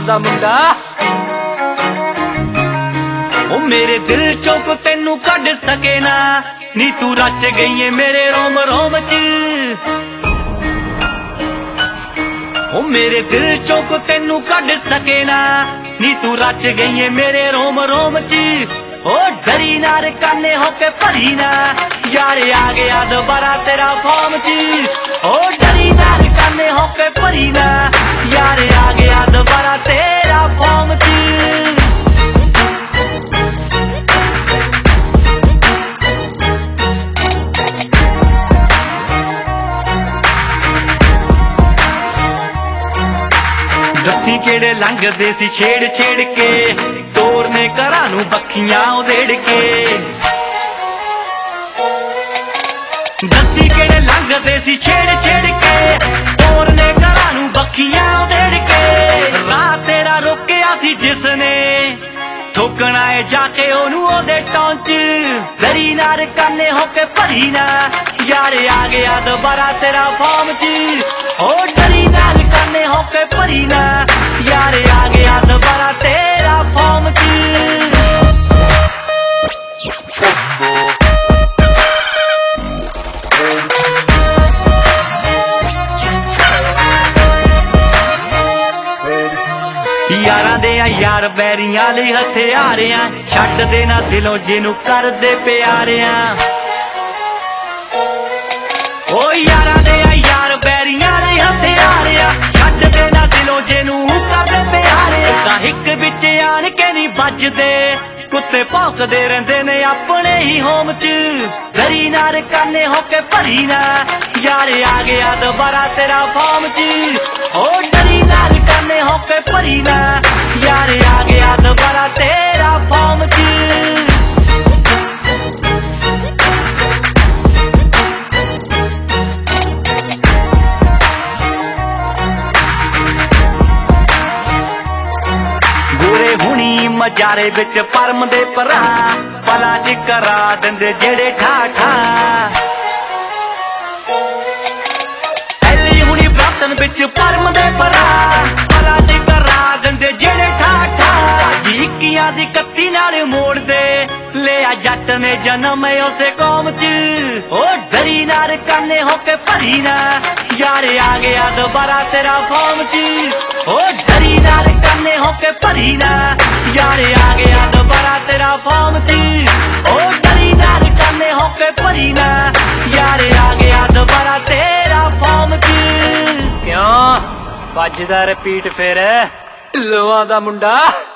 दा मुंडा ओ मेरे दिल चों को तेनू कढ सके ना नी तू रच गई है मेरे रोम रोम च ओ मेरे दिल चों को तेनू कढ सके ना नी तू रच गई है मेरे रोम रोम च ओ डरी ना रे काने होके भरी ना यार आ गया दोबारा तेरा फॉर्म च ओ डरी ना रे काने होके भरी ना यार आ गया दोबारा तेरा फॉर्म च दसी केड़े लंघदे सी छेड़ छेड़ के तोरने घरां नूं बखियां उधेड़ के दसी केड़े लंघदे सी छेड़ छेड़ के तोरने घरां नूं बखियां उधेड़ के राह तेरा रोकिया सी जिसने ठोकना है जाके ओनू ओदे टौंच डरी ना रे काने होके भरी ना यार आ गया दोबारा तेरा फॉर्म च ओ डरी ना रे काने होके भरी ना यार आ गया दोबारा तेरा फॉर्म च यारां दे यार बैरियां ले हथियारियां छड्ड दे ना दिलों जिनू कर दे प्यारियां ओ यारां दे यार बैरियां ले हथियारियां छड्ड दे ना दिलों जिनू कर दे प्यारियां हिक विच आन के नहीं बजदे कुत्ते भौंकदे रहिंदे ने अपने ही होम च डरी ना रे काने होके भरी ना यार आ गया दोबारा तेरा फॉर्म च ओ डरी ना रे काने होके भरी ना यार आ गया दोबारा तेरा फॉर्म च गोरे हुणी मजारे विच परम दे भरा भला च करा दिंदे जेड़े ठा ठा ऐली हुणी बरतन विच परम दे भरा भला च करा दिंदे जेड़े ठा ठा इक्कियां दी कत्ती नाल मोड़ दे ले आ जट ने जन्म उसे कौम च ओ डरी ना रे काने होके भरी ना यार आ गया दोबारा तेरा फॉर्म च ओ डरी ना रे काने होके भरी ना यार आ गया दोबारा तेरा फॉर्म च ओ डरी ना रे काने होके भरी ना यार आ गया दोबारा तेरा फॉर्म च क्यों बजदा रिपीट फिर ढिल्लों दा मुंडा।